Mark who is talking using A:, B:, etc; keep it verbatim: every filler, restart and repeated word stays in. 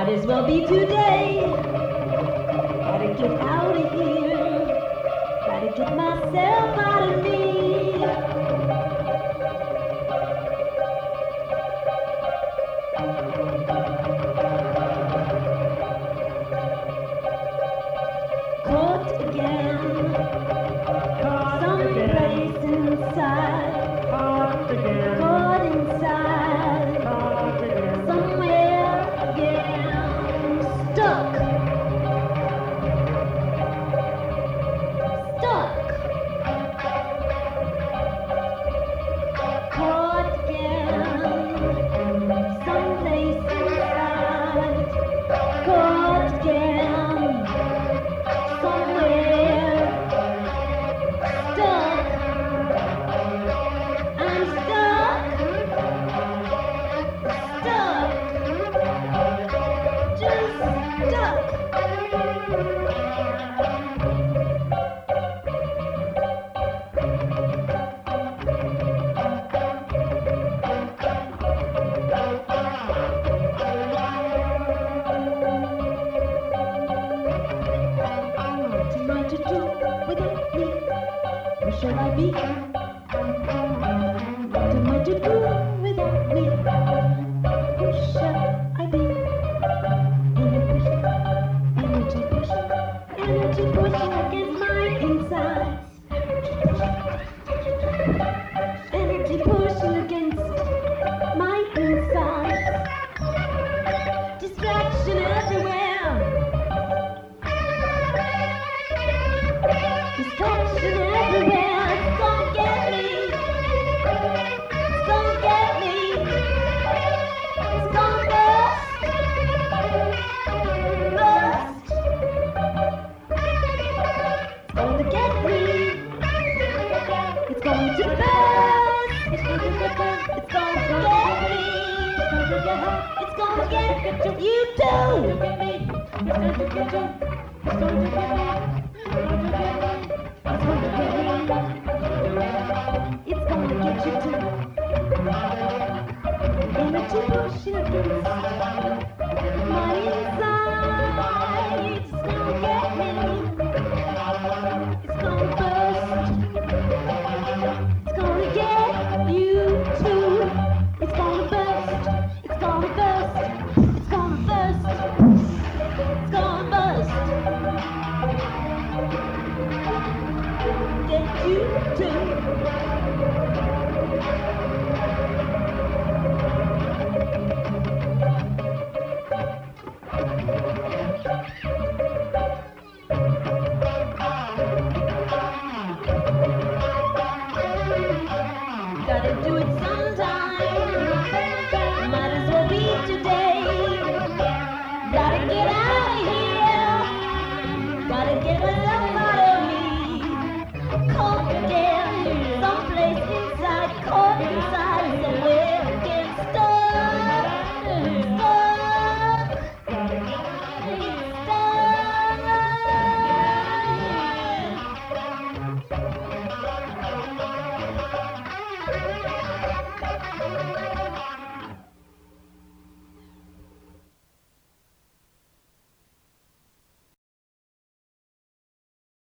A: Might as well be today. Gotta get out of here. Gotta get myself out of me. Caught again.
B: Caught again.
A: Someplace inside.
B: Caught again.
A: Caught inside.
B: Caught again.
A: Somewhere again. Stuck. Stuck. Caught again. Someplace inside. Caught again. Somewhere. Stuck. I'm stuck. Stuck. Just stuck. What am I to do without me? Where shall I be? What am I to do without me? Who shall I be? Energy pushing, energy pushing, energy pushing against my insides. Energy pushing against my insides. Distraction everywhere. Distraction everywhere. It's gonna get me. It's gonna get me. It's gonna burst. Burst. It's gonna get me. It's going to burst. It's going to get me. It's gonna get you too. It's going to get you. It's going to get me. It's going to get me. It's going to get you too. Energy pushing against